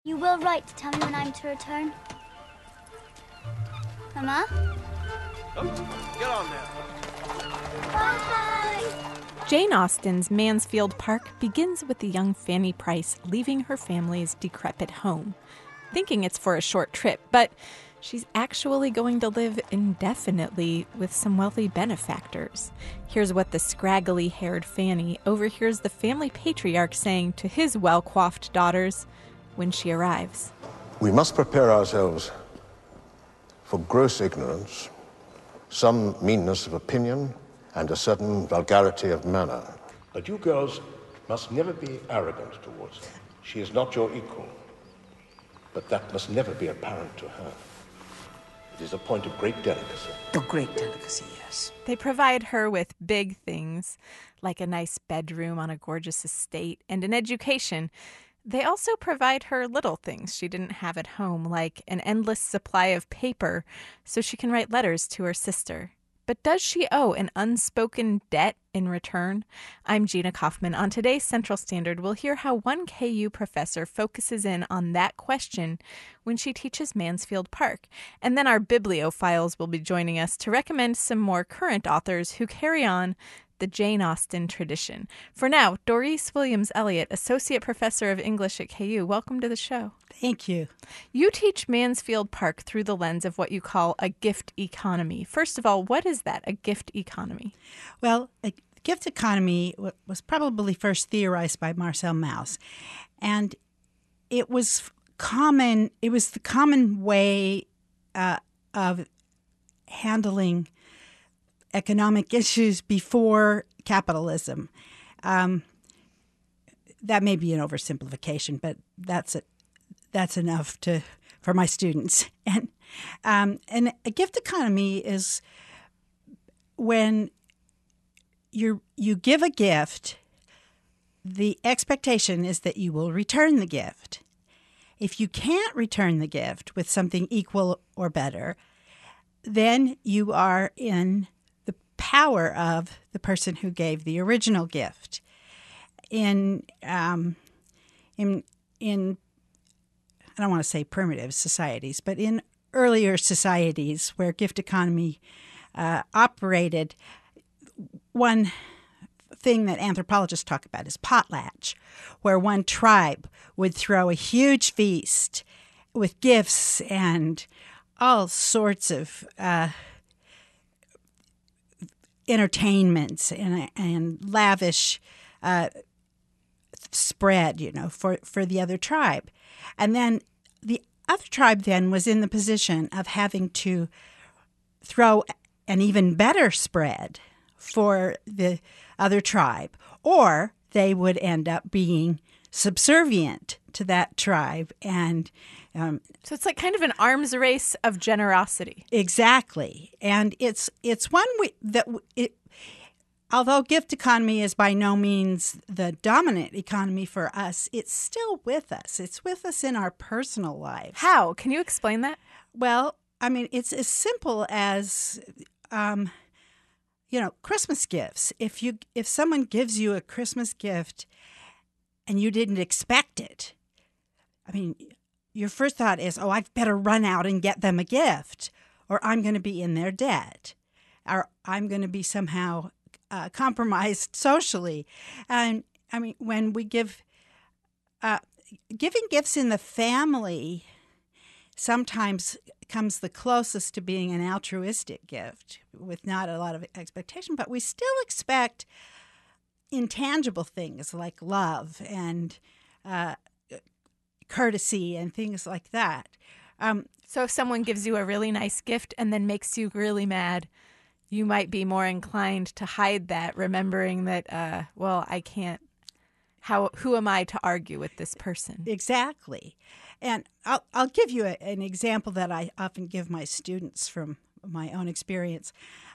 You will write to tell me when I'm to return? Mama? Oh, get on now. Bye! Jane Austen's Mansfield Park begins with the young Fanny Price leaving her family's decrepit home, thinking it's for a short trip, but she's actually going to live indefinitely with some wealthy benefactors. Here's what the scraggly-haired Fanny overhears the family patriarch saying to his well-coiffed daughters when she arrives. We must prepare ourselves for gross ignorance, some meanness of opinion, and a certain vulgarity of manner. But you girls must never be arrogant towards her. She is not your equal, but that must never be apparent to her. It is a point of great delicacy. A great delicacy, yes. They provide her with big things, like a nice bedroom on a gorgeous estate and an education. They also provide her little things she didn't have at home, like an endless supply of paper so she can write letters to her sister. But does she owe an unspoken debt in return? I'm Gina Kaufman. On today's Central Standard, we'll hear how one KU professor focuses in on that question when she teaches Mansfield Park. And then our bibliophiles will be joining us to recommend some more current authors who carry on the Jane Austen tradition. For now, Doris Williams-Elliott, Associate Professor of English at KU, welcome to the show. Thank you. You teach Mansfield Park through the lens of what you call a gift economy. First of all, what is that, a gift economy? Well, a gift economy was probably first theorized by Marcel Mauss, and it was common. It was the common way of handling economic issues before capitalism. That may be an oversimplification, but that's enough for my students. And a gift economy is when you give a gift, the expectation is that you will return the gift. If you can't return the gift with something equal or better, then you are in the power of the person who gave the original gift. In I don't want to say primitive societies, but in earlier societies where gift economy operated, one thing that anthropologists talk about is potlatch, where one tribe would throw a huge feast with gifts and all sorts of entertainments and lavish spread, for the other tribe. And then the other tribe then was in the position of having to throw an even better spread for the other tribe, or they would end up being subservient to that tribe. And so it's like kind of an arms race of generosity. Exactly. And it's one although gift economy is by no means the dominant economy for us, it's still with us. It's with us in our personal lives. How? Can you explain that? Well, I mean, it's as simple as, Christmas gifts. If someone gives you a Christmas gift and you didn't expect it, I mean, your first thought is, oh, I'd better run out and get them a gift, or I'm going to be in their debt, or I'm going to be somehow compromised socially. And I mean, when we giving gifts in the family sometimes comes the closest to being an altruistic gift with not a lot of expectation, but we still expect intangible things like love and courtesy and things like that. So if someone gives you a really nice gift and then makes you really mad, you might be more inclined to hide that, remembering that, I can't. Who am I to argue with this person? Exactly. And I'll give you an example that I often give my students from my own experience.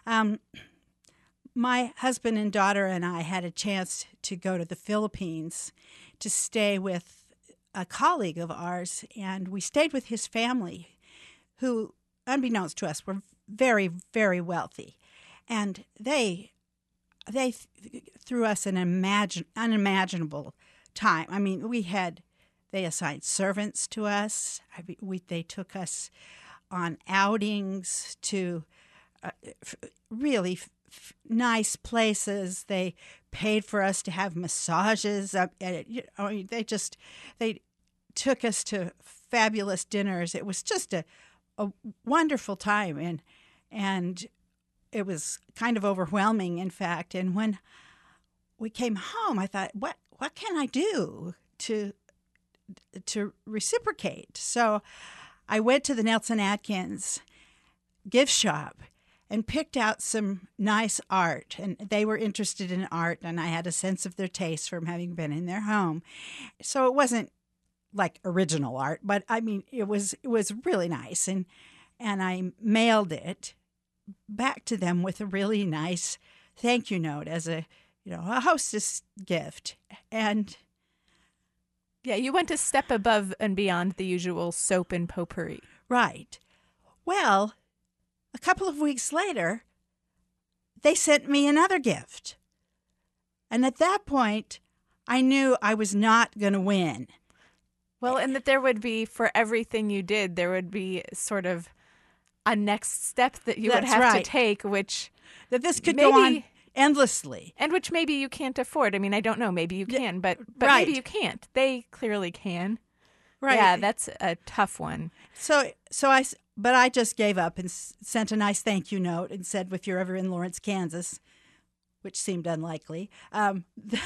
My husband and daughter and I had a chance to go to the Philippines to stay with a colleague of ours, and we stayed with his family, who, unbeknownst to us, were very, very wealthy. And they threw us an unimaginable time. I mean, we had They assigned servants to us. They took us on outings to really nice places. They paid for us to have massages. They took us to fabulous dinners. It was just a wonderful time, and it was kind of overwhelming, in fact. And when we came home, I thought, what can I do to reciprocate? So I went to the Nelson Atkins gift shop and picked out some nice art, and they were interested in art, and I had a sense of their taste from having been in their home. So it wasn't like original art, but I mean, it was really nice, and I mailed it back to them with a really nice thank you note as a hostess gift. And Yeah, you went a step above and beyond the usual soap and potpourri. right. Well, a couple of weeks later, they sent me another gift. And at that point, I knew I was not going to win. Well, and that there would be, for everything you did, there would be sort of a next step that you would That's have right. to take, which That this could go on endlessly. and which maybe you can't afford. I mean, I don't know. Maybe you can, but right. maybe you can't. They clearly can. Right. Yeah, that's a tough one. But I just gave up and sent a nice thank you note and said, if you're ever in Lawrence, Kansas, which seemed unlikely, I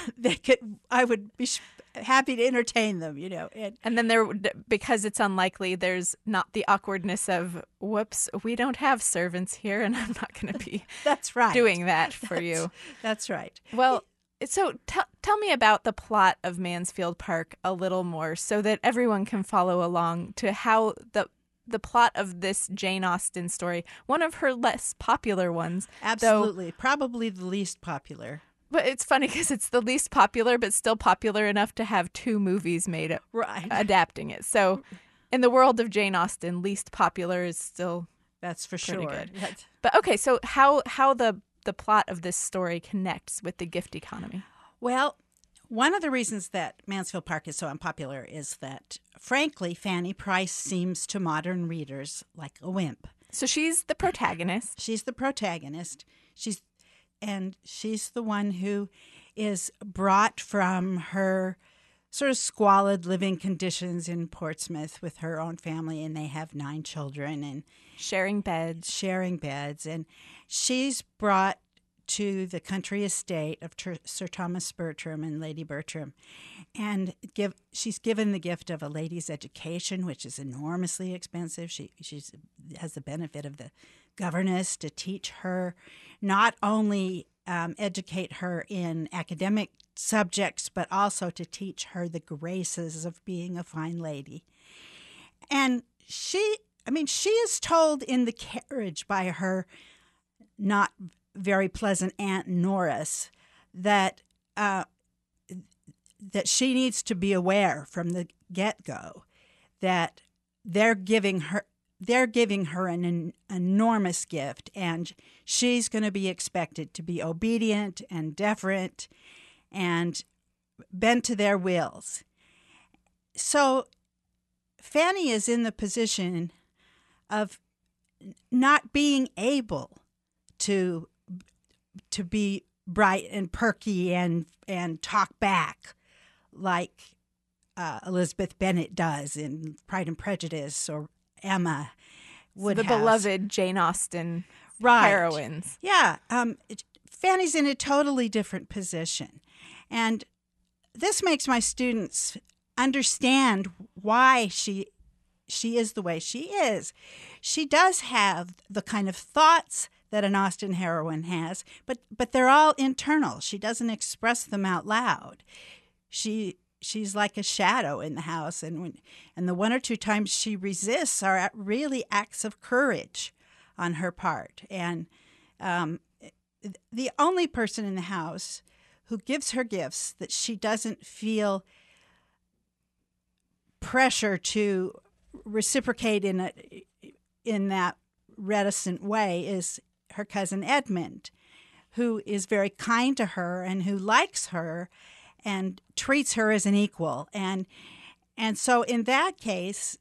would be happy to entertain them, And then because it's unlikely, there's not the awkwardness of, whoops, we don't have servants here, and I'm not going to be That's right. doing that for you. That's right. Well, so tell me about the plot of Mansfield Park a little more so that everyone can follow along to how the plot of this Jane Austen story, one of her less popular ones. Absolutely. Probably the least popular. But it's funny because it's the least popular, but still popular enough to have 2 movies made Right. adapting it. So in the world of Jane Austen, least popular is still That's for pretty sure. good. But okay, so how the plot of this story connects with the gift economy? Well, one of the reasons that Mansfield Park is so unpopular is that, frankly, Fanny Price seems to modern readers like a wimp. So she's the protagonist. She's the protagonist. She's the one who is brought from her sort of squalid living conditions in Portsmouth with her own family, and they have 9 children and Sharing beds. And she's brought to the country estate of Sir Thomas Bertram and Lady Bertram, and she's given the gift of a lady's education, which is enormously expensive. She has the benefit of the governess to teach her, not only educate her in academic subjects, but also to teach her the graces of being a fine lady. And she is told in the carriage by her not very pleasant Aunt Norris that she needs to be aware from the get-go that they're giving her an enormous gift, and she's going to be expected to be obedient and deferent and bend to their wills. So Fanny is in the position of not being able to be bright and perky and talk back like Elizabeth Bennet does in Pride and Prejudice, or Emma Woodhouse. The beloved Jane Austen Right. heroines. Yeah. Fanny's in a totally different position. And this makes my students understand why she is the way she is. She does have the kind of thoughts that an Austen heroine has, but they're all internal. She doesn't express them out loud. She's like a shadow in the house, and the 1 or 2 times she resists are really acts of courage on her part. And the only person in the house who gives her gifts that she doesn't feel pressure to reciprocate in that reticent way is her cousin Edmund, who is very kind to her and who likes her and treats her as an equal. And And so in that case,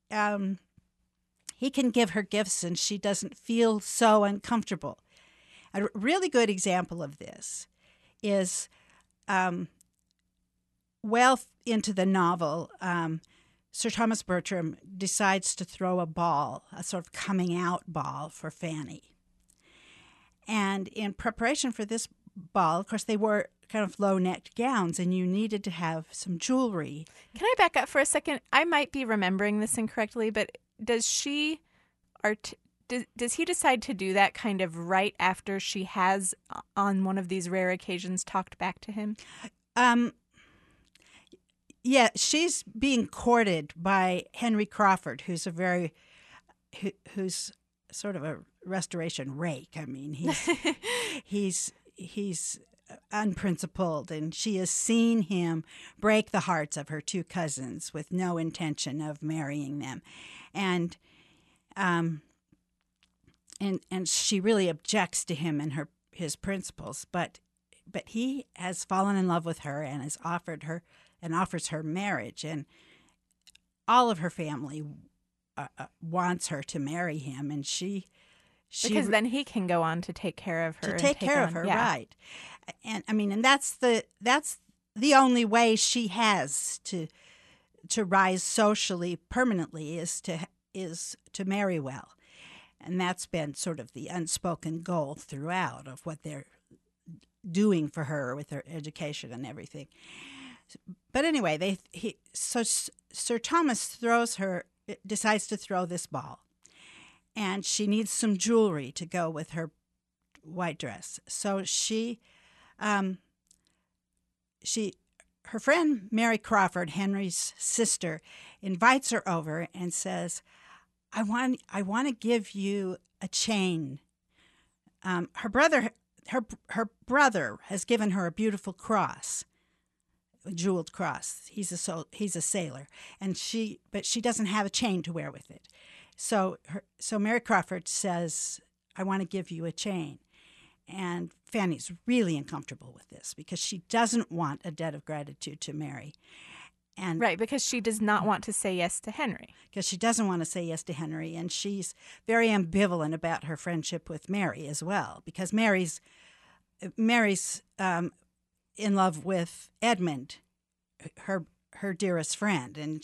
he can give her gifts and she doesn't feel so uncomfortable. A really good example of this is well into the novel, Sir Thomas Bertram decides to throw a ball, a sort of coming out ball for Fanny. And in preparation for this ball, of course, they wore kind of low-necked gowns, and you needed to have some jewelry. Can I back up for a second? I might be remembering this incorrectly, but does he decide to do that kind of right after she has, on one of these rare occasions, talked back to him? Yeah, she's being courted by Henry Crawford, who's sort of a restoration rake. I mean, he's unprincipled, and she has seen him break the hearts of her two cousins with no intention of marrying them, and she really objects to him and his principles. But he has fallen in love with her and has offers her marriage, and all of her family wants her to marry him, and she because then he can go on to take care of her. Right? And I mean, and that's the only way she has to rise socially permanently is to marry well, and that's been sort of the unspoken goal throughout of what they're doing for her with her education and everything. But anyway, Sir Thomas decides to throw this ball, and she needs some jewelry to go with her white dress. So her friend Mary Crawford, Henry's sister, invites her over and says, "I want to give you a chain." Her brother has given her a beautiful cross. A jeweled cross. He's a sailor, but she doesn't have a chain to wear with it. So Mary Crawford says, "I want to give you a chain," and Fanny's really uncomfortable with this because she doesn't want a debt of gratitude to Mary, and right, because she does not want to say yes to Henry. Because she doesn't want to say yes to Henry, and she's very ambivalent about her friendship with Mary as well, because Mary's in love with Edmund, her dearest friend, and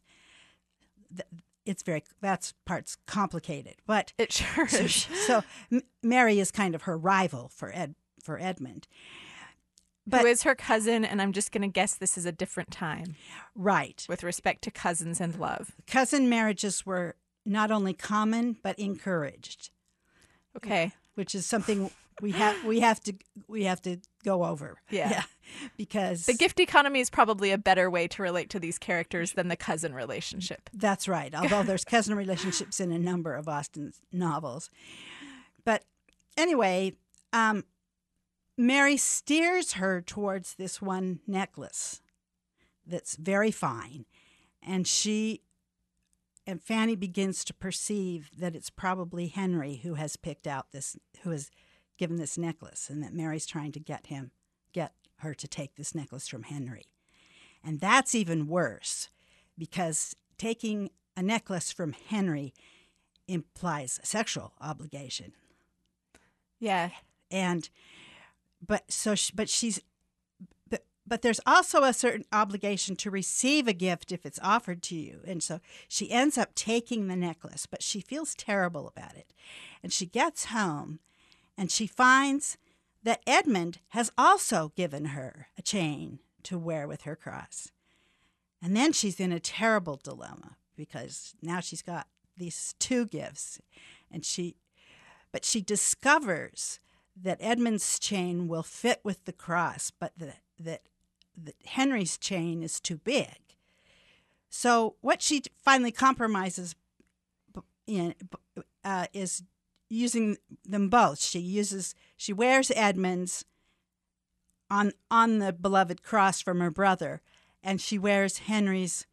that part's complicated, but it sure is. So Mary is kind of her rival for Edmund, who is her cousin, and I'm just going to guess this is a different time, right? With respect to cousins and love, cousin marriages were not only common but encouraged. Okay, which is something we have to go over. Yeah. Because the gift economy is probably a better way to relate to these characters than the cousin relationship. That's right. Although there's cousin relationships in a number of Austen's novels. But anyway, Mary steers her towards this one necklace that's very fine, and Fanny begins to perceive that it's probably Henry who has given this necklace, and that Mary's trying to get her to take this necklace from Henry. And that's even worse, because taking a necklace from Henry implies a sexual obligation. Yeah. But there's also a certain obligation to receive a gift if it's offered to you. And so she ends up taking the necklace, but she feels terrible about it. And she gets home and she finds that Edmund has also given her a chain to wear with her cross. And then she's in a terrible dilemma because now she's got these two gifts, but she discovers that Edmund's chain will fit with the cross, but that Henry's chain is too big. So what she finally compromises in is using them both. She wears Edmund's on the beloved cross from her brother, and she wears Henry's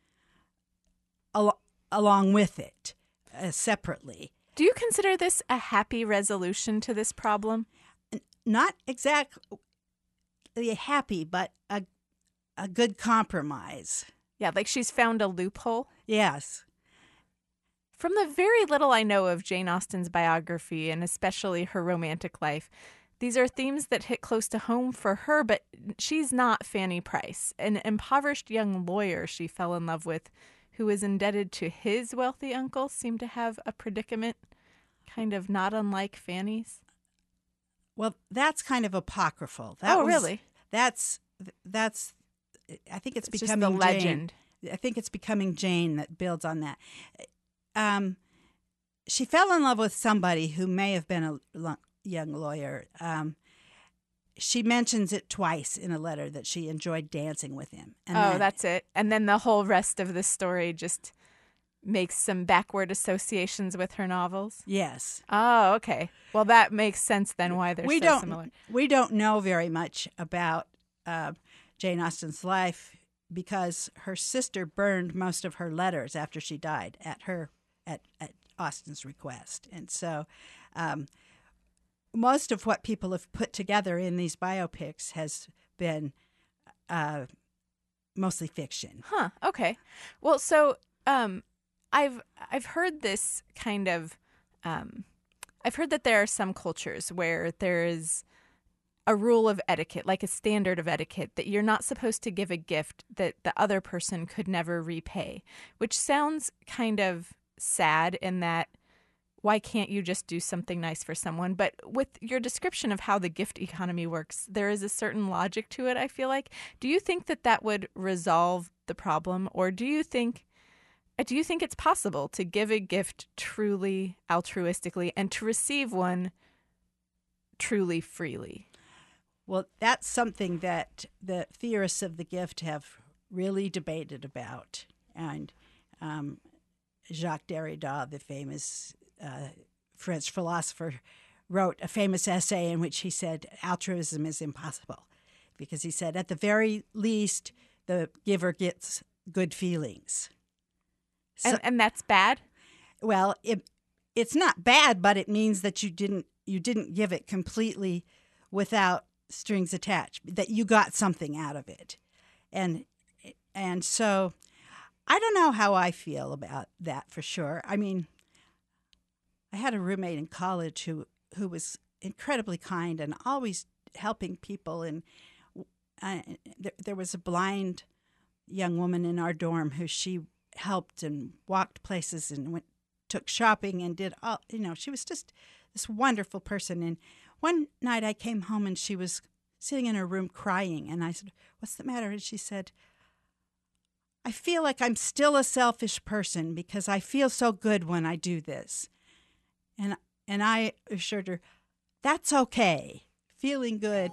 along with it separately. Do you consider this a happy resolution to this problem? Not exactly happy, but a good compromise. Yeah, like she's found a loophole. Yes. From the very little I know of Jane Austen's biography, and especially her romantic life, these are themes that hit close to home for her, but she's not Fanny Price, an impoverished young lawyer she fell in love with who is indebted to his wealthy uncle, seemed to have a predicament kind of not unlike Fanny's. Well, that's kind of apocryphal. Really? That's. I think it's just becoming the legend. Jane. I think it's becoming Jane that builds on that. She fell in love with somebody who may have been a young lawyer. She mentions it twice in a letter that she enjoyed dancing with him. And that's it. And then the whole rest of the story just makes some backward associations with her novels. Yes. Oh, okay. Well, that makes sense then why they're so similar. We don't know very much about Jane Austen's life because her sister burned most of her letters after she died at Austen's request. And so most of what people have put together in these biopics has been mostly fiction. Huh. Okay. Well, so I've heard this kind of I've heard that there are some cultures where there is a rule of etiquette, like a standard of etiquette, that you're not supposed to give a gift that the other person could never repay, which sounds kind of sad in that why can't you just do something nice for someone? But with your description of how the gift economy works, there is a certain logic to it, I feel like. Do you think that that would resolve the problem, or do you think it's possible to give a gift truly altruistically and to receive one truly freely? Well, that's something that the theorists of the gift have really debated about. And Jacques Derrida, the famous French philosopher, wrote a famous essay in which he said altruism is impossible because he said, at the very least, the giver gets good feelings. So, and that's bad? Well, it's not bad, but it means that you didn't give it completely without strings attached, that you got something out of it. And so I don't know how I feel about that for sure. I mean, I had a roommate in college who was incredibly kind and always helping people. And there was a blind young woman in our dorm who she helped and walked places and took shopping and did all, she was just this wonderful person. And one night I came home and she was sitting in her room crying. And I said, "What's the matter?" And she said, "I feel like I'm still a selfish person because I feel so good when I do this." And I assured her, that's okay. Feeling good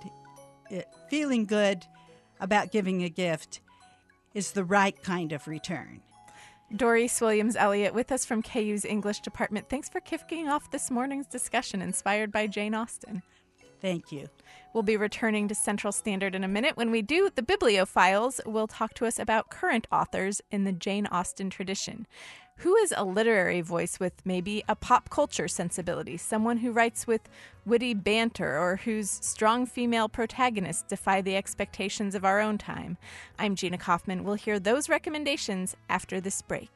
about giving a gift is the right kind of return. Doris Williams-Elliott with us from KU's English department. Thanks for kicking off this morning's discussion inspired by Jane Austen. Thank you. We'll be returning to Central Standard in a minute. When we do, the Bibliophiles will talk to us about current authors in the Jane Austen tradition. Who is a literary voice with maybe a pop culture sensibility, someone who writes with witty banter or whose strong female protagonists defy the expectations of our own time? I'm Gina Kaufman. We'll hear those recommendations after this break.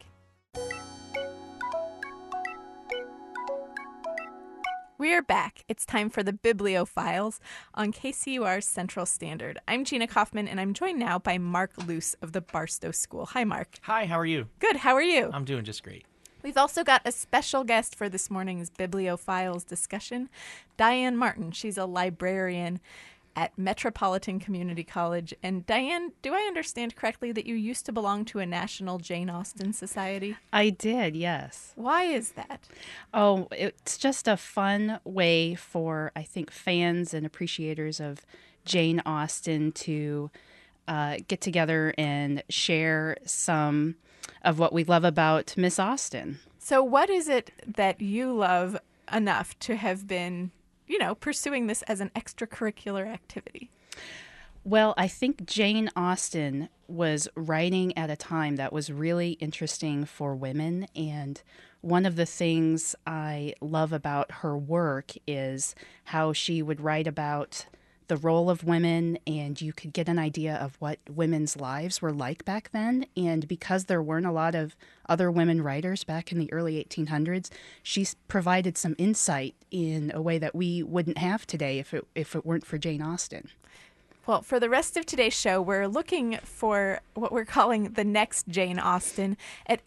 We're back. It's time for the Bibliophiles on KCUR's Central Standard. I'm Gina Kaufman, and I'm joined now by Mark Luce of the Barstow School. Hi, Mark. Hi, how are you? Good. How are you? I'm doing just great. We've also got a special guest for this morning's Bibliophiles discussion, Diane Martin. She's a librarian at Metropolitan Community College. And Diane, do I understand correctly that you used to belong to a national Jane Austen society? I did, yes. Why is that? Oh, it's just a fun way for, I think, fans and appreciators of Jane Austen to get together and share some of what we love about Miss Austen. So what is it that you love enough to have been pursuing this as an extracurricular activity? Well, I think Jane Austen was writing at a time that was really interesting for women. And one of the things I love about her work is how she would write about the role of women, and you could get an idea of what women's lives were like back then. And because there weren't a lot of other women writers back in the early 1800s, she's provided some insight in a way that we wouldn't have today if it weren't for Jane Austen. Well, for the rest of today's show, we're looking for what we're calling the next Jane Austen at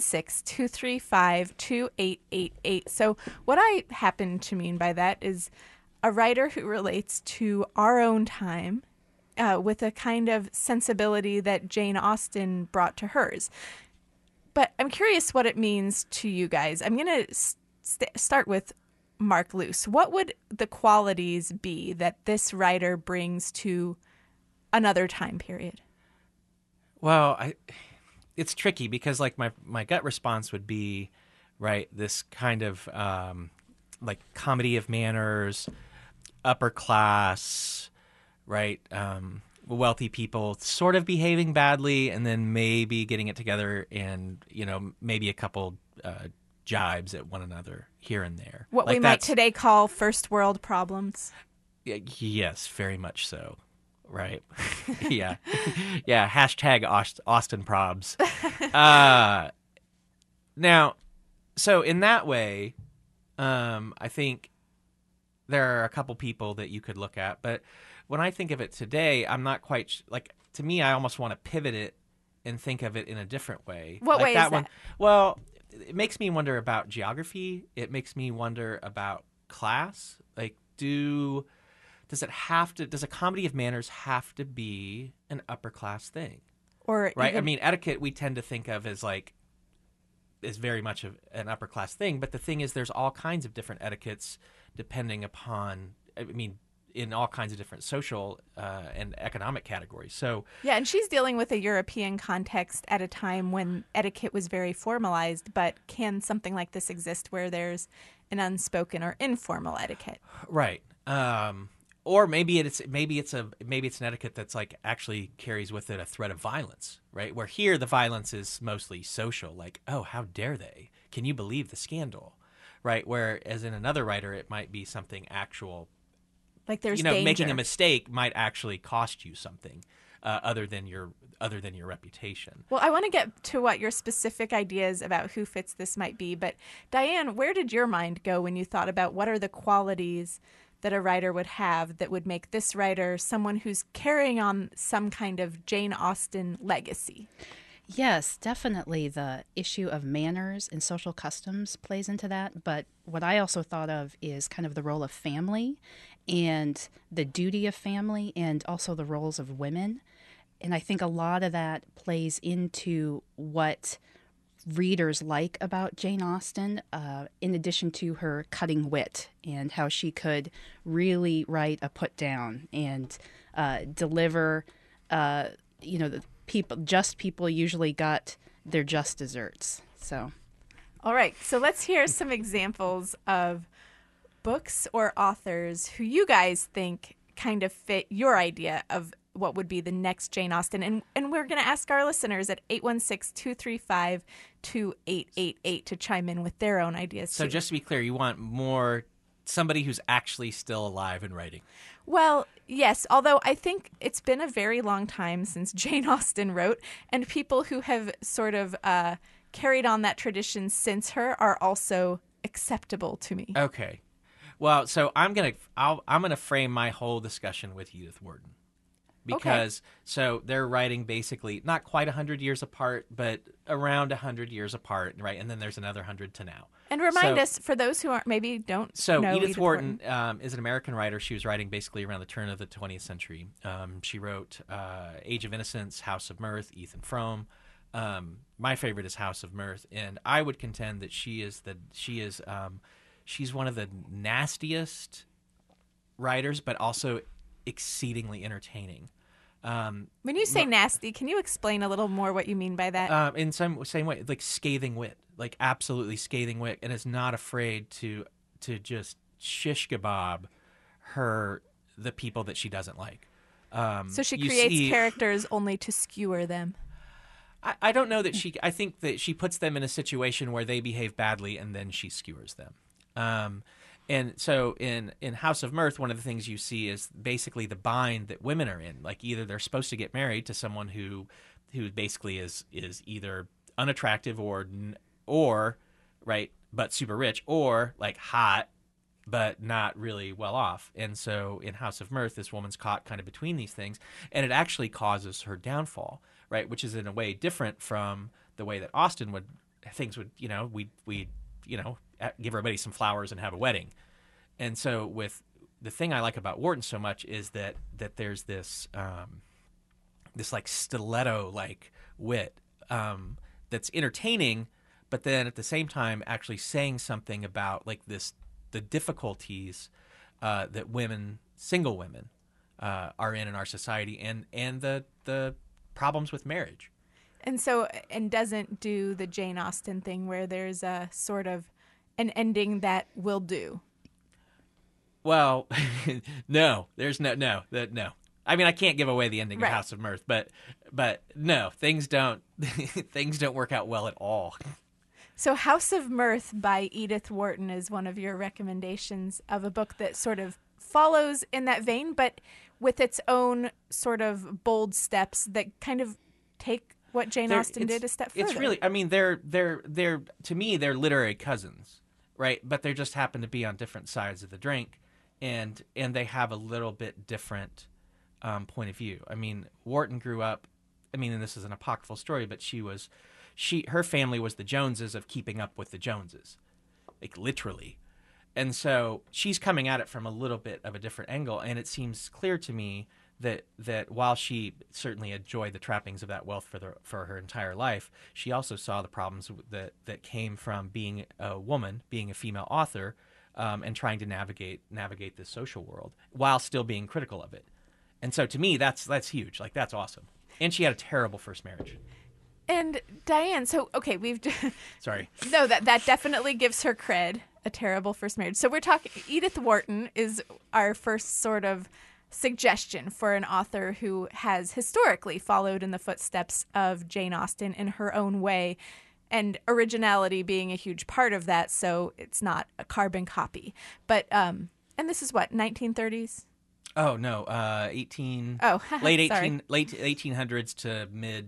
816-235-2888. So what I happen to mean by that is a writer who relates to our own time with a kind of sensibility that Jane Austen brought to hers. But I'm curious what it means to you guys. I'm going to start with Mark Luce. What would the qualities be that this writer brings to another time period? Well, it's tricky because like my gut response would be, right, this kind of like comedy of manners, upper class, right, wealthy people sort of behaving badly and then maybe getting it together and, maybe a couple jibes at one another here and there. What like we might today call first world problems. Yes, very much so. Right. Yeah. Yeah. Hashtag Austin Probs. Now, so in that way, I think there are a couple people that you could look at. But when I think of it today, I'm not quite to me, I almost want to pivot it and think of it in a different way. What way is that? One, well, it makes me wonder about geography. It makes me wonder about class. Like, does a comedy of manners have to be an upper class thing? Or right? Even... I mean, etiquette we tend to think of as is very much of an upper class thing. But the thing is, there's all kinds of different etiquettes depending upon, in all kinds of different social and economic categories. So yeah, and she's dealing with a European context at a time when etiquette was very formalized, but can something like this exist where there's an unspoken or informal etiquette? Right. Or maybe it's an etiquette that's actually carries with it a threat of violence, right? Where here the violence is mostly social, like, oh, how dare they? Can you believe the scandal? Right? Whereas in another writer it might be something actual. Like there's danger. Making a mistake might actually cost you something other than your reputation. Well, I want to get to what your specific ideas about who fits this might be, but Diane, where did your mind go when you thought about what are the qualities that a writer would have that would make this writer someone who's carrying on some kind of Jane Austen legacy? Yes, definitely the issue of manners and social customs plays into that. But what I also thought of is kind of the role of family and the duty of family and also the roles of women. And I think a lot of that plays into what readers like about Jane Austen, in addition to her cutting wit and how she could really write a put down and deliver, the people usually got their just desserts. So, all right. So let's hear some examples of books or authors who you guys think kind of fit your idea of what would be the next Jane Austen. And we're going to ask our listeners at 816-235-2888 to chime in with their own ideas. So too. Just to be clear, you want somebody who's actually still alive and writing. Well, yes, although I think it's been a very long time since Jane Austen wrote, and people who have sort of carried on that tradition since her are also acceptable to me. Okay. Well, so I'm gonna frame my whole discussion with Edith Wharton. Because so they're writing basically not quite 100 years apart, but around 100 years apart, right? And then there's another 100 to now. And remind us, for those who don't know Edith Wharton is an American writer. She was writing basically around the turn of the 20th century. She wrote Age of Innocence, House of Mirth, Ethan Frome. My favorite is House of Mirth, and I would contend that she's one of the nastiest writers, but also exceedingly entertaining. When you say nasty, can you explain a little more what you mean by that? In some same way, like scathing wit, like absolutely scathing wit, and is not afraid to just shish kebab the people that she doesn't like. So she creates characters only to skewer them. I don't know that I think that she puts them in a situation where they behave badly and then she skewers them. And so in House of Mirth, one of the things you see is basically the bind that women are in. Like either they're supposed to get married to someone who basically is either unattractive or right, but super rich, or like hot but not really well off. And so in House of Mirth, this woman's caught kind of between these things, and it actually causes her downfall, right? Which is in a way different from the way that Austen would we'd give everybody some flowers and have a wedding. And so with the thing I like about Wharton so much is that there's this this like stiletto like wit that's entertaining, but then at the same time actually saying something about like the difficulties that single women are in our society, and the problems with marriage. And so, and doesn't do the Jane Austen thing where there's a sort of an ending that will do. Well, no, there's no. I mean, I can't give away the ending Right. of House of Mirth, but no, things don't work out well at all. So House of Mirth by Edith Wharton is one of your recommendations of a book that sort of follows in that vein, but with its own sort of bold steps that kind of take what Jane Austen did a step further. It's really, I mean, they're to me they're literary cousins, right? But they just happen to be on different sides of the drink, and they have a little bit different point of view. I mean, Wharton grew up. I mean, and this is an apocryphal story, but her family was the Joneses of Keeping Up with the Joneses, like literally. And so she's coming at it from a little bit of a different angle, and it seems clear to me that while she certainly enjoyed the trappings of that wealth for her entire life, she also saw the problems that came from being a woman, being a female author, and trying to navigate this social world while still being critical of it. And so to me, that's huge. Like, that's awesome. And she had a terrible first marriage. And Diane, so okay, Sorry. No, that definitely gives her cred, a terrible first marriage. So we're talking Edith Wharton is our first sort of suggestion for an author who has historically followed in the footsteps of Jane Austen in her own way, and originality being a huge part of that, so it's not a carbon copy. But and this is what, 1930s? Oh no, 18. Oh, late sorry. 1800s to mid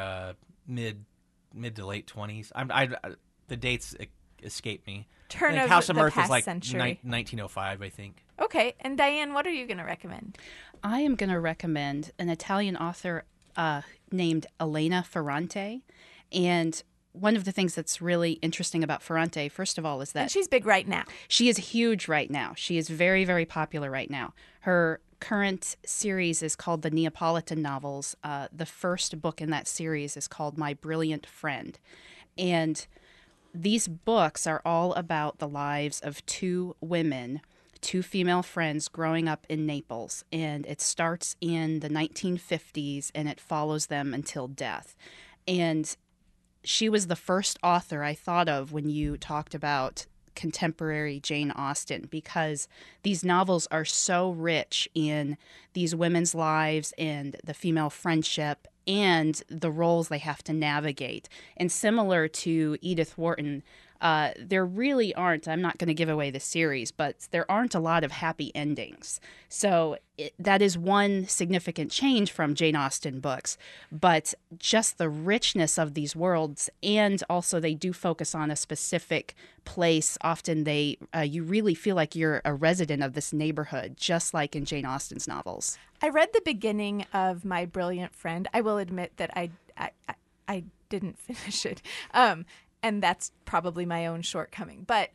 to late 20s. The dates escape me. Turn I think of House of the Mirth is past like century. 1905, I think. Okay, and Diane, what are you going to recommend? I am going to recommend an Italian author named Elena Ferrante. And one of the things that's really interesting about Ferrante, first of all, is that And she's big right now. she is huge right now. She is very, very popular right now. Her current series is called the Neapolitan Novels. The first book in that series is called My Brilliant Friend. And these books are all about the lives of two women, two female friends growing up in Naples. And it starts in the 1950s and it follows them until death. And she was the first author I thought of when you talked about contemporary Jane Austen, because these novels are so rich in these women's lives and the female friendship and the roles they have to navigate. And similar to Edith Wharton, there really aren't, I'm not going to give away the series, but there aren't a lot of happy endings. So that is one significant change from Jane Austen books. But just the richness of these worlds, and also they do focus on a specific place. Often you really feel like you're a resident of this neighborhood, just like in Jane Austen's novels. I read the beginning of My Brilliant Friend. I will admit that I didn't finish it. And that's probably my own shortcoming. But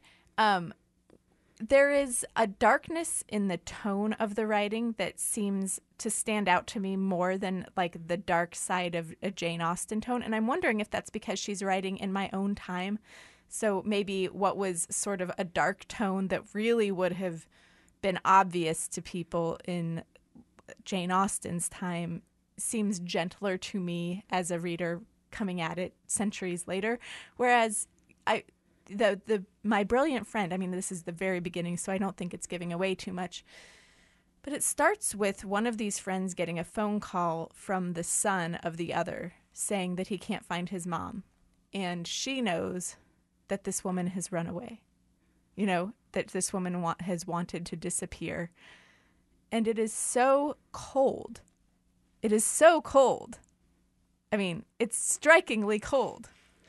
there is a darkness in the tone of the writing that seems to stand out to me more than like the dark side of a Jane Austen tone. And I'm wondering if that's because she's writing in my own time. So maybe what was sort of a dark tone that really would have been obvious to people in Jane Austen's time seems gentler to me as a reader coming at it centuries later, whereas My Brilliant Friend, I mean, this is the very beginning, so I don't think it's giving away too much, but it starts with one of these friends getting a phone call from the son of the other saying that he can't find his mom, and she knows that this woman has run away. that this woman has wanted to disappear. And it is so cold. It is so cold. I mean, it's strikingly cold.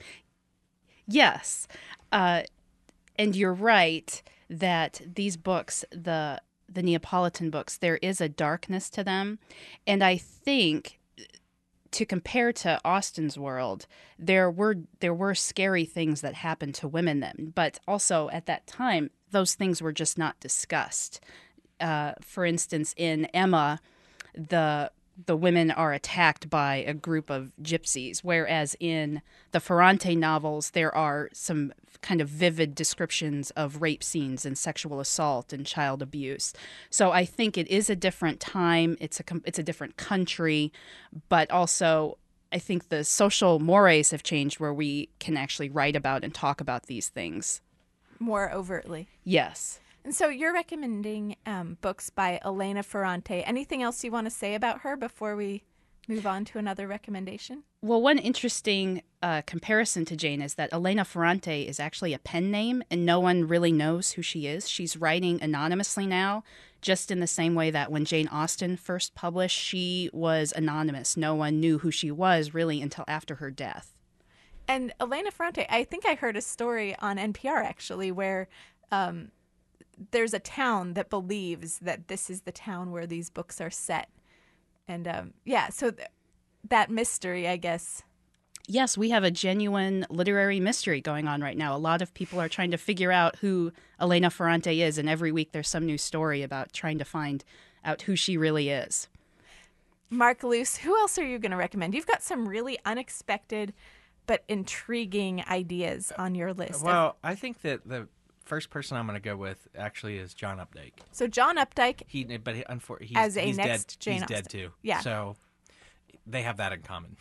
Yes. And you're right that these books, the Neapolitan books, there is a darkness to them. And I think to compare to Austen's world, there were scary things that happened to women then, but also at that time, those things were just not discussed. For instance, in Emma, the women are attacked by a group of gypsies, whereas in the Ferrante novels, there are some kind of vivid descriptions of rape scenes and sexual assault and child abuse. So I think it is a different time. It's a different country, but also I think the social mores have changed where we can actually write about and talk about these things more overtly. Yes. And so you're recommending books by Elena Ferrante. Anything else you want to say about her before we move on to another recommendation? Well, one interesting comparison to Jane is that Elena Ferrante is actually a pen name, and no one really knows who she is. She's writing anonymously now, just in the same way that when Jane Austen first published, she was anonymous. No one knew who she was really until after her death. And Elena Ferrante, I think I heard a story on NPR actually where there's a town that believes that this is the town where these books are set. And so that mystery, I guess. Yes, we have a genuine literary mystery going on right now. A lot of people are trying to figure out who Elena Ferrante is, and every week there's some new story about trying to find out who she really is. Mark Luce, who else are you going to recommend? You've got some really unexpected but intriguing ideas on your list. Well, I think that the first person I'm going to go with actually is John Updike. So John Updike, He's as a he's next dead. Jane He's Austen. dead too. Yeah. So they have that in common.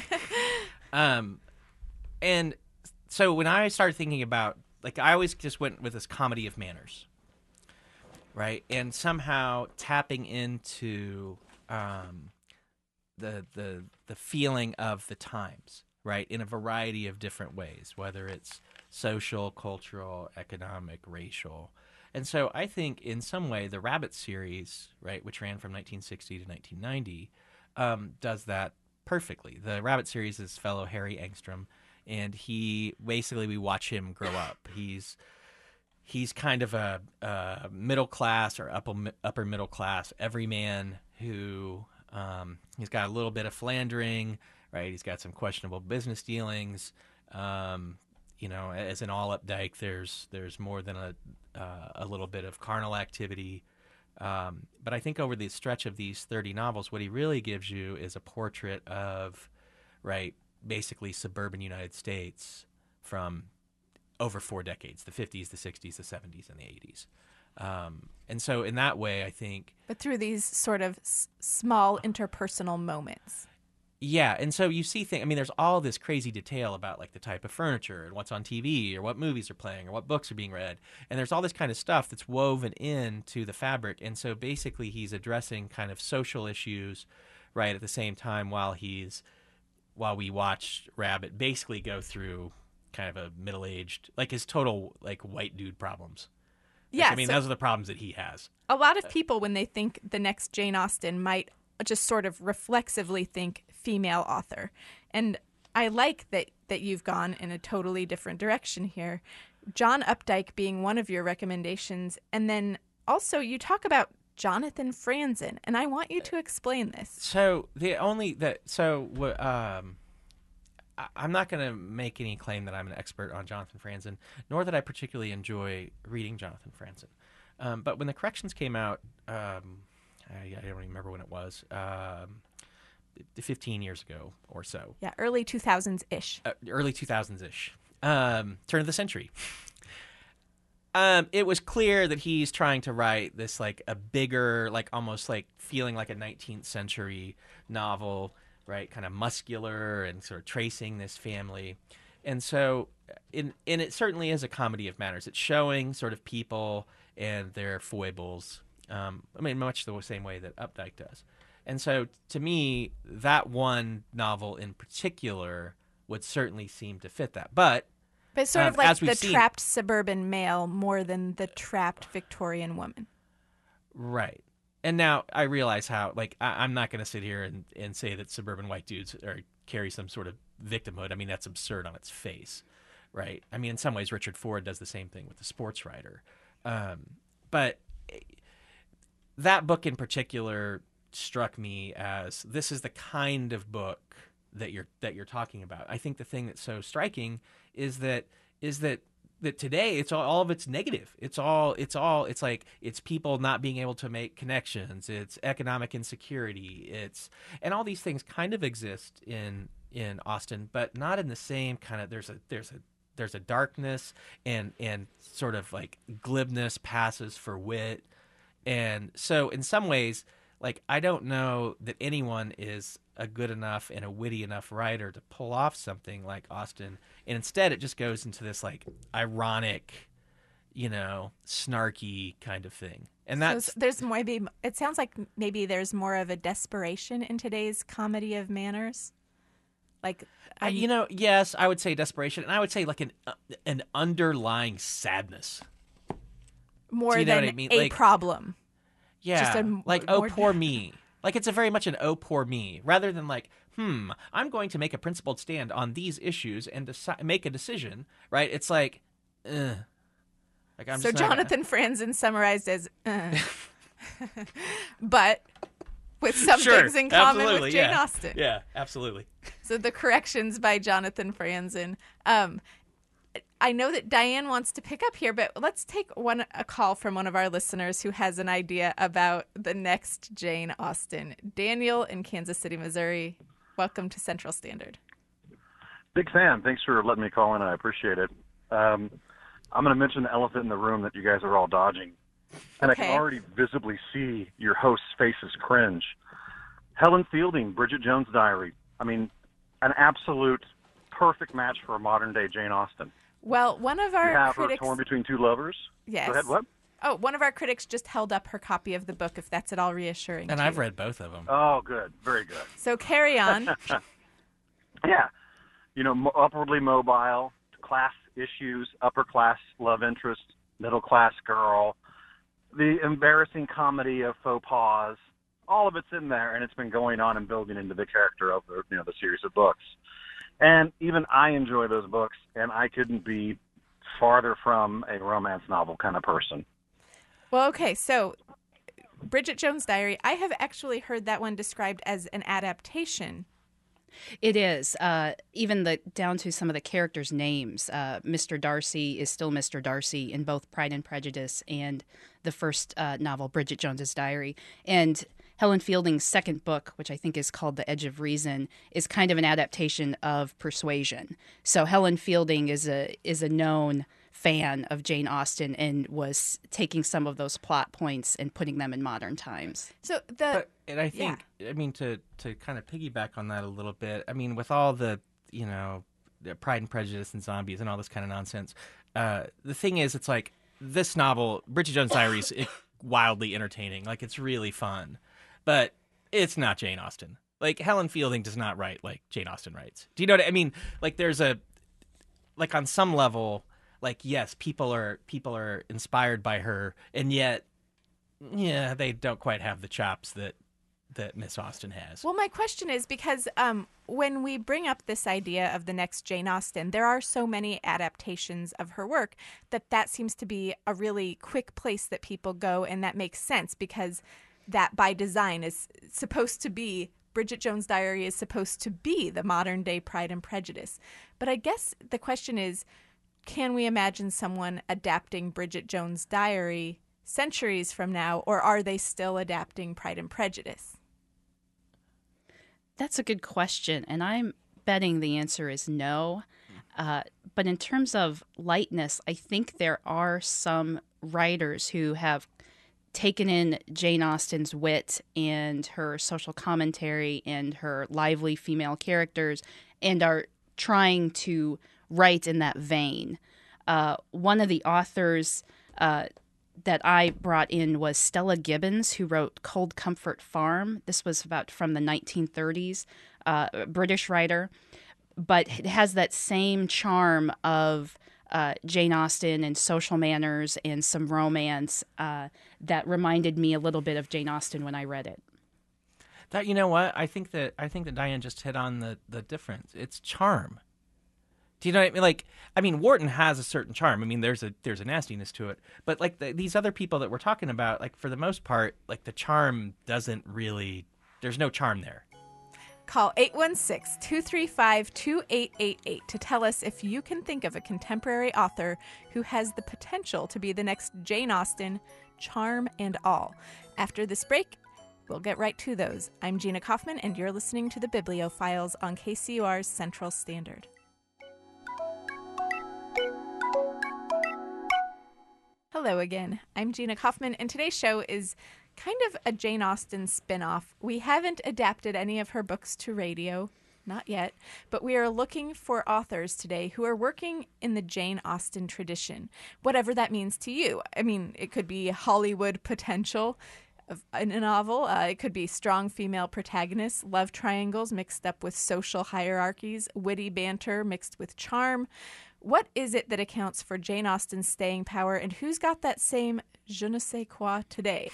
And so when I started thinking about, I always just went with this comedy of manners, right? And somehow tapping into the feeling of the times, right, in a variety of different ways, whether it's social, cultural, economic, racial. And so I think in some way the Rabbit series, right, which ran from 1960 to 1990, does that perfectly. The Rabbit series is fellow Harry Angstrom, and we watch him grow up. He's kind of a middle class or upper middle class everyman who he's got a little bit of philandering, right? He's got some questionable business dealings. As in all Updike, there's more than a little bit of carnal activity. But I think over the stretch of these 30 novels, what he really gives you is a portrait of, right, basically suburban United States from over 4 decades, the 50s, the 60s, the 70s, and the 80s. And so in that way, I think... But through these sort of small interpersonal moments. Yeah, and so you see things. I mean, there's all this crazy detail about the type of furniture and what's on TV or what movies are playing or what books are being read, and there's all this kind of stuff that's woven into the fabric. And so basically, he's addressing kind of social issues, right, at the same time while we watch Rabbit basically go through kind of a middle-aged, his total white dude problems. Yeah, those are the problems that he has. A lot of people, when they think the next Jane Austen, might just sort of reflexively think female author. And I like that you've gone in a totally different direction here. John Updike being one of your recommendations. And then also you talk about Jonathan Franzen, and I want you to explain this. So I'm not going to make any claim that I'm an expert on Jonathan Franzen, nor that I particularly enjoy reading Jonathan Franzen. But when the corrections came out, I don't even remember when it was, 15 years ago or so. Yeah, early 2000s-ish. Early 2000s-ish. Turn of the century. It was clear that he's trying to write this a bigger, almost feeling like a 19th century novel, right? Kind of muscular and sort of tracing this family. And so and it certainly is a comedy of manners. It's showing sort of people and their foibles. Much the same way that Updike does. And so, to me, that one novel in particular would certainly seem to fit that. But But it's sort of like as we've the seen. trapped suburban male more than the trapped Victorian woman. Right. And now I realize how, like, I'm not going to sit here and say that suburban white dudes carry some sort of victimhood. I mean, that's absurd on its face, right? I mean, in some ways, Richard Ford does the same thing with the sports writer. But that book in particular struck me as this is the kind of book that you're talking about. I think the thing that's so striking is that today it's all of it's negative. It's like it's people not being able to make connections. It's economic insecurity. And all these things kind of exist in Austen, but not in the same kind of. There's a darkness and sort of like glibness passes for wit, and so in some ways, like I don't know that anyone is a good enough and a witty enough writer to pull off something like Austen, and instead it just goes into this like ironic, snarky kind of thing. And that's So there's maybe it sounds like maybe there's more of a desperation in today's comedy of manners. Like yes, I would say desperation, and I would say like an underlying sadness. more Do you know than what I mean? a Like- problem. Yeah, Just a like more- oh poor me. Like it's a very much an oh poor me, rather than like I'm going to make a principled stand on these issues and make a decision. Right? It's like, like I'm So just not- Jonathan Franzen summarized as, but with some Sure, things in common with absolutely, Jane yeah. Austen. Yeah, absolutely. So the corrections by Jonathan Franzen. I know that Diane wants to pick up here, but let's take a call from one of our listeners who has an idea about the next Jane Austen. Daniel in Kansas City, Missouri. Welcome to Central Standard. Big fan. Thanks for letting me call in. I appreciate it. I'm going to mention the elephant in the room that you guys are all dodging. And Okay. I can already visibly see your host's faces cringe. Helen Fielding, Bridget Jones' Diary. I mean, an absolute perfect match for a modern-day Jane Austen. Well, one of You our have critics... her torn between two lovers. Yes. Go ahead, what? Oh, one of our critics just held up her copy of the book, if that's at all reassuring. And to I've you. read both of them. Oh, good. Very good. So carry on. Yeah. Upwardly mobile, class issues, upper class love interest, middle class girl, the embarrassing comedy of faux pas, all of it's in there, and it's been going on and building into the character of the series of books. And even I enjoy those books, and I couldn't be farther from a romance novel kind of person. Well, okay, so Bridget Jones' Diary, I have actually heard that one described as an adaptation. It is. Even down to some of the characters' names. Mr. Darcy is still Mr. Darcy in both Pride and Prejudice and the first novel, Bridget Jones's Diary. And Helen Fielding's second book, which I think is called The Edge of Reason, is kind of an adaptation of Persuasion. So Helen Fielding is a known fan of Jane Austen and was taking some of those plot points and putting them in modern times. So And I think, I mean, to kind of piggyback on that a little bit, I mean, with all the Pride and Prejudice and zombies and all this kind of nonsense, the thing is, it's like this novel, Bridget Jones' Diary, is wildly entertaining. Like, it's really fun, but it's not Jane Austen. Like, Helen Fielding does not write like Jane Austen writes. Do you know what I mean? Like, on some level, like, yes, people are inspired by her, and yet, yeah, they don't quite have the chops that Miss Austen has. Well, my question is because when we bring up this idea of the next Jane Austen, there are so many adaptations of her work that seems to be a really quick place that people go, and that makes sense because that by design is supposed to be, Bridget Jones' Diary is supposed to be the modern day Pride and Prejudice. But I guess the question is, can we imagine someone adapting Bridget Jones' Diary centuries from now, or are they still adapting Pride and Prejudice? That's a good question, and I'm betting the answer is no. But in terms of lightness, I think there are some writers who have taken in Jane Austen's wit and her social commentary and her lively female characters and are trying to write in that vein. One of the authors that I brought in was Stella Gibbons, who wrote Cold Comfort Farm. This was about from the 1930s, a British writer. but it has that same charm of Jane Austen and social manners and some romance that reminded me a little bit of Jane Austen when I read it. That, you know what? I think that Diane just hit on the difference. It's charm. Do you know what I mean? Like, I mean, Wharton has a certain charm. I mean, there's a nastiness to it. But like these other people that we're talking about, like for the most part, like the charm doesn't really. There's no charm there. Call 816-235-2888 to tell us if you can think of a contemporary author who has the potential to be the next Jane Austen, charm and all. After this break, we'll get right to those. I'm Gina Kaufman, and you're listening to the Bibliophiles on KCUR's Central Standard. Hello again. I'm Gina Kaufman, and today's show is kind of a Jane Austen spin-off. We haven't adapted any of her books to radio, not yet, but we are looking for authors today who are working in the Jane Austen tradition, whatever that means to you. I mean, it could be Hollywood potential in a novel. It could be strong female protagonists, love triangles mixed up with social hierarchies, witty banter mixed with charm. What is it that accounts for Jane Austen's staying power, and who's got that same je ne sais quoi today?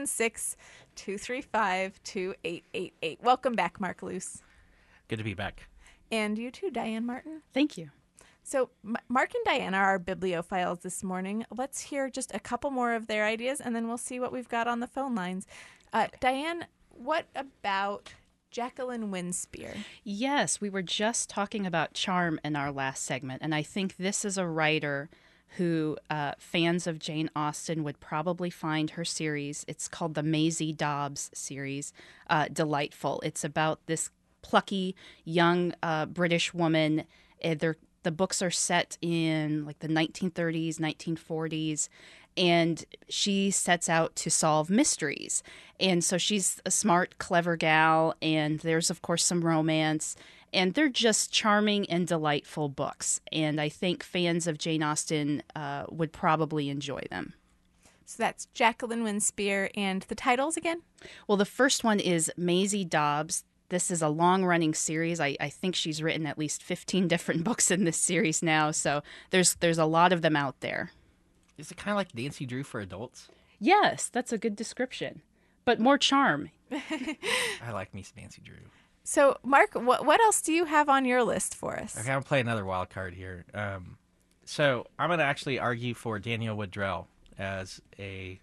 816-235-2888. Welcome back, Mark Luce. Good to be back. And you too, Diane Martin. Thank you. So Mark and Diane are our bibliophiles this morning. Let's hear just a couple more of their ideas, and then we'll see what we've got on the phone lines. Diane, what about Jacqueline Winspear? Yes, we were just talking about charm in our last segment, and I think this is a writer who fans of Jane Austen would probably find her series. It's called the Maisie Dobbs series, delightful. It's about this plucky young British woman. The books are set in like the 1930s, 1940s, and she sets out to solve mysteries. And so she's a smart, clever gal, and there's, of course, some romance. And they're just charming and delightful books. And I think fans of Jane Austen would probably enjoy them. So that's Jacqueline Winspear, and the titles again? Well, the first one is Maisie Dobbs. This is a long-running series. I think she's written at least 15 different books in this series now, so there's a lot of them out there. Is it kind of like Nancy Drew for adults? Yes, that's a good description, but more charm. I like me some Nancy Drew. So, Mark, what else do you have on your list for us? Okay, I'm going to play another wild card here. So I'm going to actually argue for Daniel Woodrell as an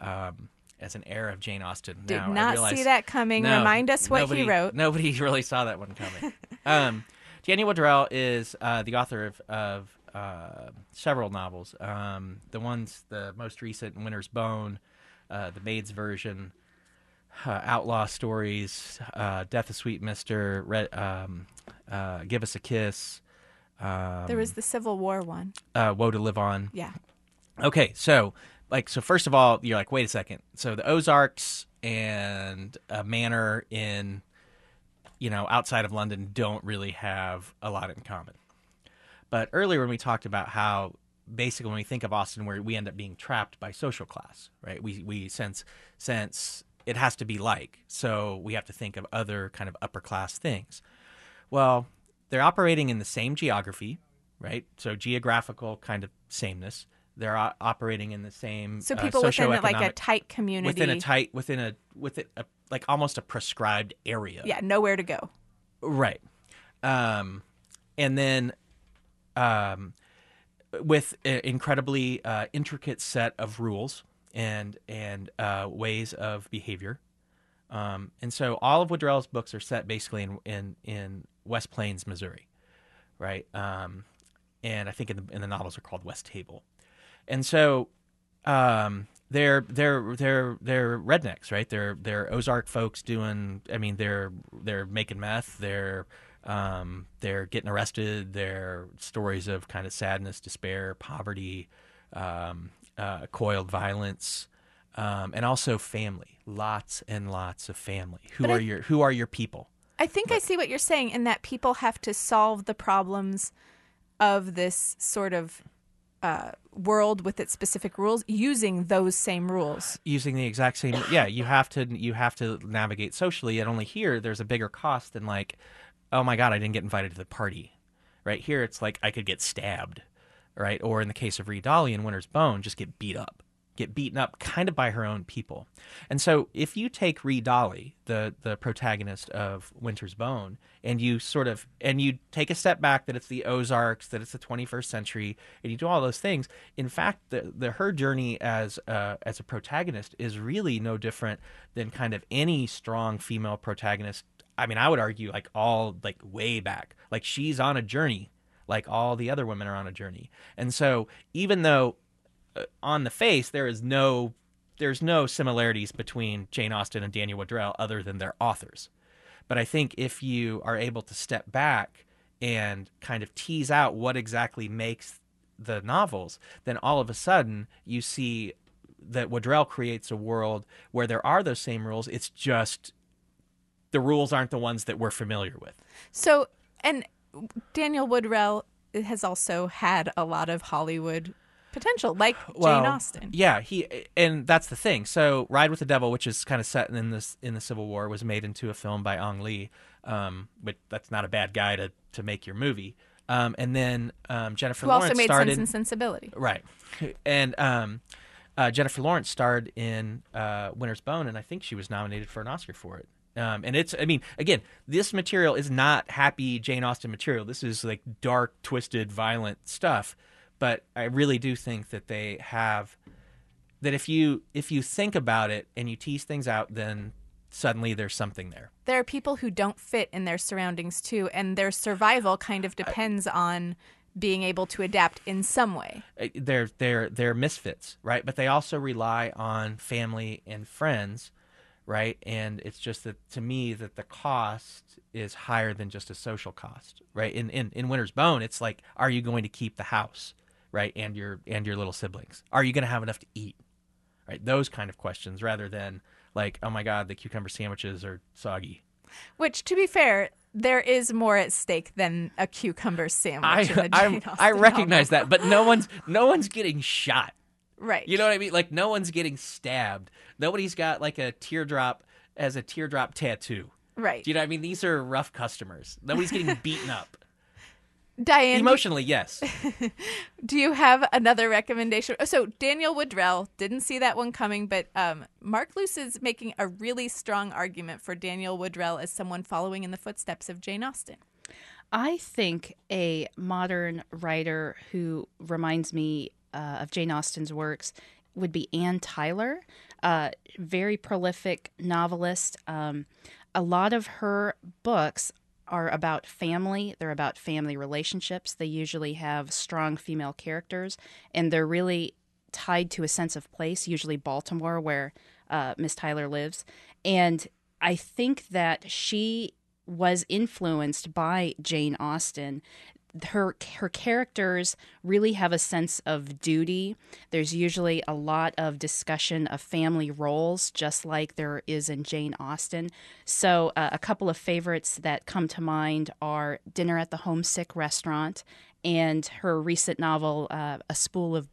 heir of Jane Austen. Did now, not see that coming. No, Remind us what he wrote. Nobody really saw that one coming. Daniel Woodrell is the author of several novels. The most recent, Winter's Bone, The Maid's Version, Outlaw Stories, Death of Sweet Mister, Give Us a Kiss. There was the Civil War one. Woe to Live On. Yeah. Okay, so first of all, you're like, wait a second. So the Ozarks and a manor in, outside of London don't really have a lot in common. But earlier when we talked about how basically when we think of Austen, where we end up being trapped by social class, right? We sense it has to be like, so we have to think of other kind of upper class things. Well, they're operating in the same geography, right? So geographical kind of sameness. They're operating in the same so people within like a tight community, within a like almost a prescribed area. Yeah, nowhere to go. Right, and then with an incredibly intricate set of rules and ways of behavior. And so all of Woodrell's books are set basically in West Plains, Missouri, right? And I think in the novels are called West Table. And so they're rednecks, right? They're Ozark folks they're making meth, they're getting arrested, they're stories of kind of sadness, despair, poverty, coiled violence, and also family. Lots and lots of family. Who are your people? I think I see what you're saying in that people have to solve the problems of this sort of world with its specific rules using those same rules. Using the exact same, yeah. You have to navigate socially, and only here there's a bigger cost than like oh my God, I didn't get invited to the party. Right here, it's like I could get stabbed, right? Or in the case of Reed Dolly in Winter's Bone, just get beaten up kind of by her own people. And so if you take Reed Dolly, the protagonist of Winter's Bone, and you take a step back that it's the Ozarks, that it's the 21st century, and you do all those things, in fact, her journey as a protagonist is really no different than kind of any strong female protagonist. I mean, I would argue way back, like she's on a journey, like all the other women are on a journey. And so even though on the face there's no similarities between Jane Austen and Daniel Woodrell other than their authors, but I think if you are able to step back and kind of tease out what exactly makes the novels, then all of a sudden you see that Woodrell creates a world where there are those same rules. It's just the rules aren't the ones that we're familiar with. So, and Daniel Woodrell has also had a lot of Hollywood potential, like Jane Austen. Yeah, and that's the thing. So, Ride with the Devil, which is kind of set in the Civil War, was made into a film by Ang Lee. But that's not a bad guy to make your movie. And then Jennifer Lawrence also made starred Sense and Sensibility, right? And Jennifer Lawrence starred in Winter's Bone, and I think she was nominated for an Oscar for it. And again, this material is not happy Jane Austen material. This is like dark, twisted, violent stuff. But I really do think that they have that if you think about it and you tease things out, then suddenly there's something there. There are people who don't fit in their surroundings too, and their survival kind of depends on being able to adapt in some way. They're misfits, right? But they also rely on family and friends, right? And it's just that to me that the cost is higher than just a social cost, right? In Winter's Bone, it's like, are you going to keep the house, right? And your little siblings? Are you going to have enough to eat? Right? Those kind of questions, rather than like, oh my God, the cucumber sandwiches are soggy. Which, to be fair, there is more at stake than a cucumber sandwich. I recognize that, but no one's getting shot. Right. You know what I mean? Like, no one's getting stabbed. Nobody's got like a teardrop tattoo. Right. Do you know what I mean? These are rough customers. Nobody's getting beaten up. Diane, emotionally, yes. Do you have another recommendation? So Daniel Woodrell, didn't see that one coming, but Mark Luce is making a really strong argument for Daniel Woodrell as someone following in the footsteps of Jane Austen. I think a modern writer who reminds me of Jane Austen's works would be Anne Tyler, very prolific novelist. A lot of her books are about family. They're about family relationships. They usually have strong female characters, and they're really tied to a sense of place, usually Baltimore, where Miss Tyler lives. And I think that she was influenced by Jane Austen. Her characters really have a sense of duty. There's usually a lot of discussion of family roles, just like there is in Jane Austen. So a couple of favorites that come to mind are Dinner at the Homesick Restaurant and her recent novel, A Spool of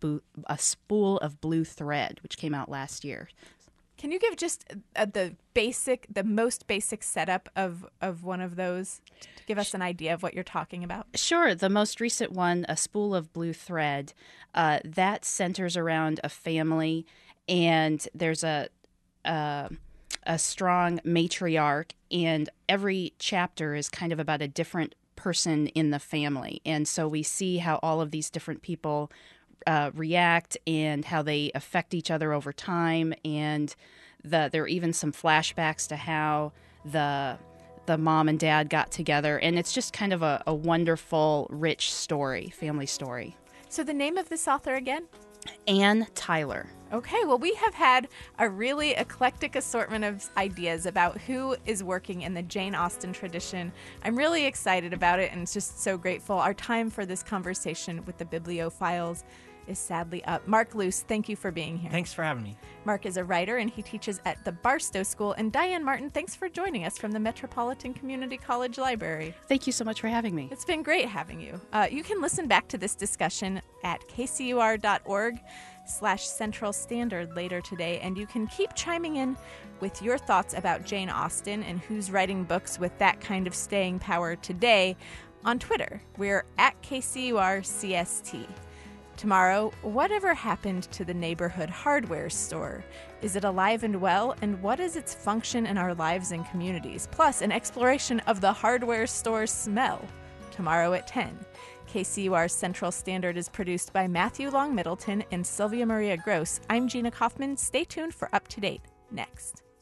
Blue Thread, which came out last year. Can you give just the most basic setup of one of those to give us an idea of what you're talking about? Sure. The most recent one, A Spool of Blue Thread, that centers around a family, and there's a strong matriarch, and every chapter is kind of about a different person in the family. And so we see how all of these different people react and how they affect each other over time, and there are even some flashbacks to how the mom and dad got together, and it's just kind of a wonderful, rich story, family story. So the name of this author again? Anne Tyler. Okay, well, we have had a really eclectic assortment of ideas about who is working in the Jane Austen tradition. I'm really excited about it and just so grateful. Our time for this conversation with the Bibliophiles is sadly up. Mark Luce, thank you for being here. Thanks for having me. Mark is a writer and he teaches at the Barstow School. And Diane Martin, thanks for joining us from the Metropolitan Community College Library. Thank you so much for having me. It's been great having you. You can listen back to this discussion at kcur.org. KCUR.org/Central Standard later today, and you can keep chiming in with your thoughts about Jane Austen and who's writing books with that kind of staying power today on Twitter. We're at KCURCST. Tomorrow, whatever happened to the neighborhood hardware store? Is it alive and well? And what is its function in our lives and communities? Plus, an exploration of the hardware store smell. Tomorrow at 10. KCUR Central Standard is produced by Matthew Long Middleton and Sylvia Maria Gross. I'm Gina Kaufman. Stay tuned for Up to Date next.